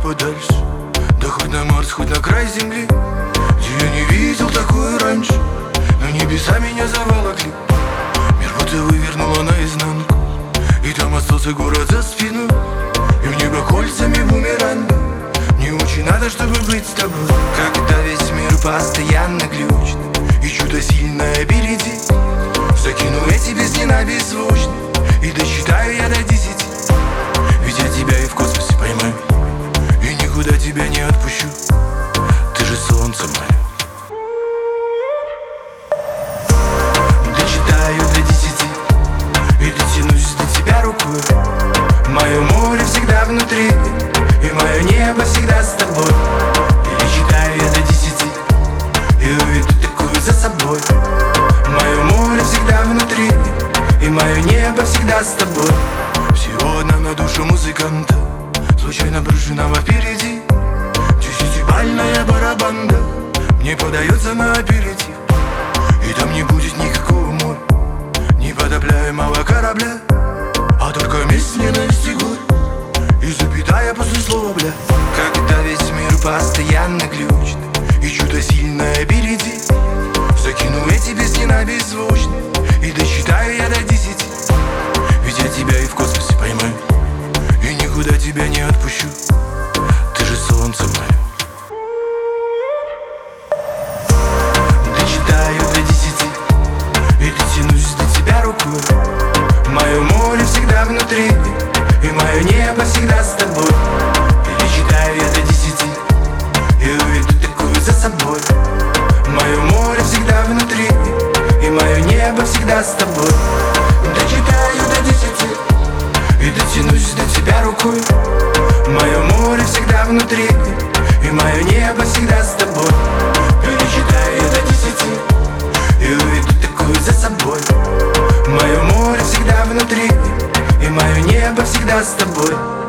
подальше, да хоть на Марс, хоть на край земли, где я не видел такое раньше. Но небеса меня заволокли, мир будто вывернуло наизнанку, и там остался город за спиной, и в небо кольцами бумеранга. Мне очень надо, чтобы быть с тобой, когда весь мир постоянно глючит, и чудо сильное впереди. Закину эти песни на беззвучно, и досчитаю я до 10. Ведь я тебя и в космосе поймаю, и никуда тебя не отпущу. Ты же солнце мое. Дочитаю до 10 и дотянусь до тебя рукой. Мое море всегда внутри, и мое небо всегда с тобой. Перечитаю я до 10 и уведу такую за собой. Мое море всегда внутри, и мое небо всегда с тобой. Всего одна на душу музыканта, случайно брошенного впереди. 10-бальная барабанда мне подается на аперитив, и там не будет никакого моря, непотопляемого корабля, а только месть, ненависть и горе, и запятая после слова бля. Когда весь мир постоянно глючит, и чудо сильное впереди, закину эти песни на беззвучно, и досчитаю я до 10. Ведь я тебя и в космосе поймаю, и никуда тебя не отпущу. Ты же солнце мое. Дочитаю до 10 и дотянусь до тебя рукой. Мое море всегда внутри, и мое небо всегда с тобой. Перечитаю я до 10 и уведу такую за собой. Мое море всегда внутри, и мое небо всегда с тобой. Дочитаю до 10 и дотянусь до тебя рукой. Мое море всегда внутри, и мое небо всегда с тобой. Перечитаю до 10 и уведу такую за собой. Мое море всегда внутри, и мое небо всегда с тобой.